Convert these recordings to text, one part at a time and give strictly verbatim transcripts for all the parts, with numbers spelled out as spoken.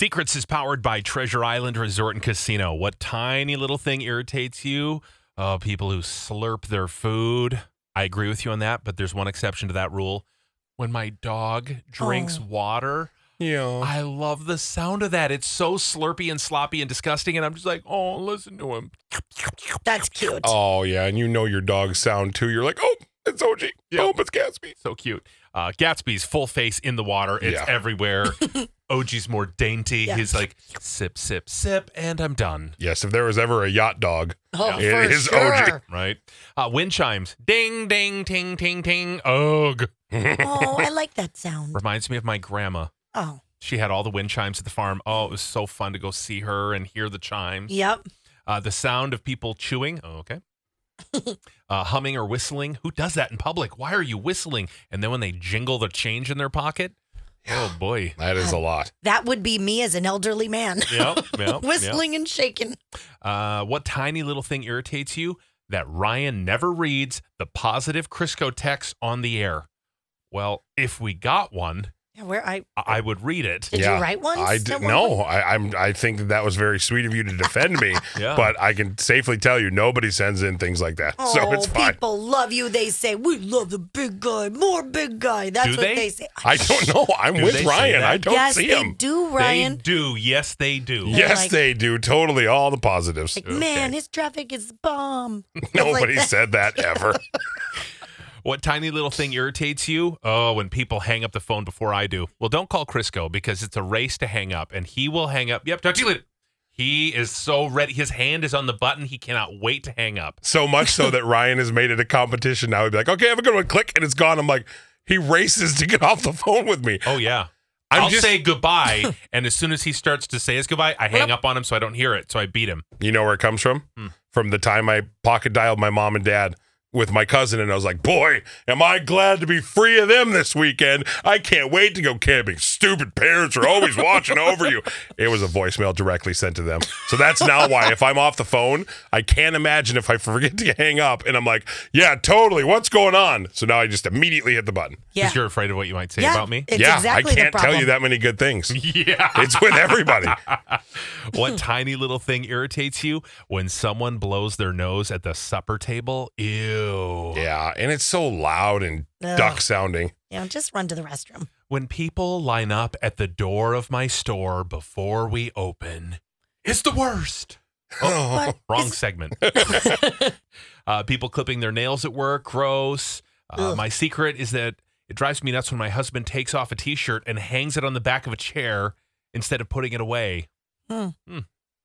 Secrets is powered by Treasure Island Resort and Casino. What tiny little thing irritates you? Oh, people who slurp their food. I agree with you on that, but there's one exception to that rule. When my dog drinks Oh. water, Yeah. I love the sound of that. It's so slurpy and sloppy and disgusting, and I'm just like, oh, listen to him. That's cute. Oh, yeah. And you know your dog's sound, too. You're like, oh, it's O G. Yep. Oh, it's Gatsby. So cute. Uh, Gatsby's full face in the water. It's Yeah. everywhere. O G's more dainty. Yeah. He's like, sip, sip, sip, and I'm done. Yes, if there was ever a yacht dog, oh, it for is sure. O G. Right? Uh, wind chimes. Ding, ding, ting, ting, ting. Ugh. Oh, I like that sound. Reminds me of my grandma. Oh, She had all the wind chimes at the farm. Oh, it was so fun to go see her and hear the chimes. yep. Uh, the sound of people chewing. Oh, okay. uh, humming or whistling. Who does that in public? Why are you whistling? And then when they jingle the change in their pocket. Oh, boy. That is a lot. That would be me as an elderly man. Yep, yep, Whistling and shaking. Uh, what tiny little thing irritates you? That Ryan never reads the positive Crisco text on the air. Well, if we got one, Yeah, where I I I would read it. Did you write one I at did, one no, I, I'm. I think that, that was very sweet of you to defend me. Yeah. But I can safely tell you, nobody sends in things like that, Oh, so it's fine. people love you. They say, we love the big guy, more big guy. That's Do what they? they, say. I don't know. I'm Do with they say Ryan. that? I don't yes, see they him. do, Ryan. They do. Yes, they do. Yeah. Yes, like- they do. Totally, all the positives. Like, man, his traffic is bomb. Nobody like, said that ever. What tiny little thing irritates you? Oh, when people hang up the phone before I do. Well, don't call Crisco because it's a race to hang up, and he will hang up. Yep, talk to you later. He is so ready. His hand is on the button. He cannot wait to hang up. So much so that Ryan has made it a competition now. He'd be like, okay, have a good one. Click, and it's gone. I'm like, he races to get off the phone with me. Oh, yeah. I'm I'll just- say goodbye, and as soon as he starts to say his goodbye, I hang up on him so I don't hear it, so I beat him. You know where it comes from? Hmm. From the time I pocket dialed my mom and dad with my cousin, and I was like, boy, am I glad to be free of them this weekend. I can't wait to go camping. Stupid parents are always watching over you. It was a voicemail directly sent to them. So that's now why if I'm off the phone, I can't imagine if I forget to hang up and I'm like, yeah, totally. What's going on? So now I just immediately hit the button. Yeah. Because you're afraid of what you might say yeah, about me? It's yeah, exactly I can't the problem. tell you that many good things. Yeah. It's with everybody. What tiny little thing irritates you? When someone blows their nose at the supper table? Ew. Yeah, and it's so loud and Ugh. duck sounding. Yeah, just run to the restroom. When people line up at the door of my store before we open, it's the worst. But Wrong is- segment. uh, people clipping their nails at work, gross. Uh, Ugh. my secret is that it drives me nuts when my husband takes off a T-shirt and hangs it on the back of a chair instead of putting it away. Hmm. Hmm.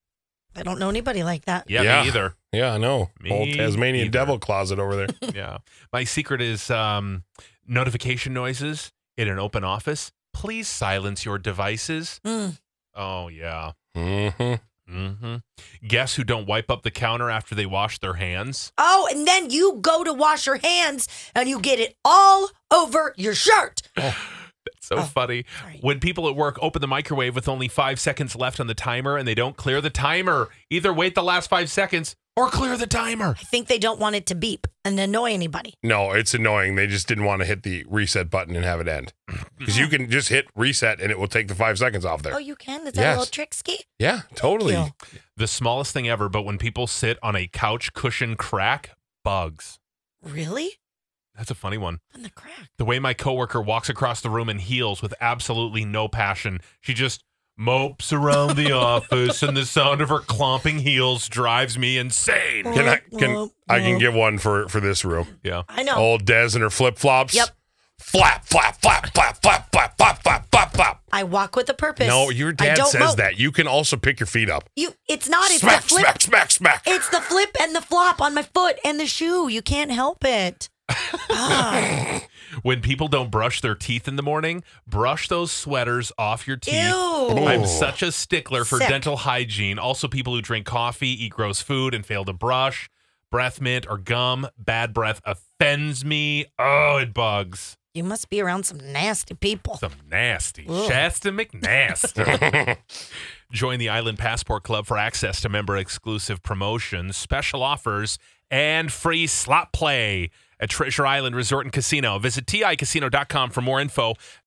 I don't know anybody like that. Yeah, Yeah. me either. Yeah, I know. Me Old Tasmanian either. devil closet over there. Yeah. My secret is um, notification noises in an open office. Please silence your devices. Mm. Oh, yeah. Mm-hmm. Mm-hmm. Guests who don't wipe up the counter after they wash their hands. Oh, and then you go to wash your hands and you get it all over your shirt. So Oh, funny. sorry. When people at work open the microwave with only five seconds left on the timer and they don't clear the timer, either wait the last five seconds or clear the timer. I think they don't want it to beep and annoy anybody. No, it's annoying. They just didn't want to hit the reset button and have it end. Because you can just hit reset and it will take the five seconds off there. Oh, you can? Is that Yes. a little tricksy? Yeah, totally. you. The smallest thing ever, but when people sit on a couch cushion crack, bugs. Really? That's a funny one. On the crack. The way my coworker walks across the room in heels with absolutely no passion. She just mopes around the office, and the sound of her clomping heels drives me insane. Can I can Womp, I can womp. give one for for this room? Yeah. I know. Old Des and her flip flops. Yep. Flap, flap, flap, flap, flap, flap, flap, flap, flap, flap. I walk with a purpose. No, your I dad don't says mope. that. You can also pick your feet up. You, it's not. It's Smack, the flip. smack, smack, smack. It's the flip and the flop on my foot and the shoe. You can't help it. Ah. When people don't brush their teeth in the morning, brush those sweaters off your teeth. Ew. I'm Ooh. such a stickler for Sick. dental hygiene. Also, people who drink coffee, eat gross food, and fail to brush. Breath mint or gum, bad breath offends me. Oh, it bugs. You must be around some nasty people. Some nasty. Ugh. Shasta McNasty. Join the Island Passport Club for access to member exclusive promotions, special offers, and free slot play at Treasure Island Resort and Casino. Visit T I casino dot com for more info.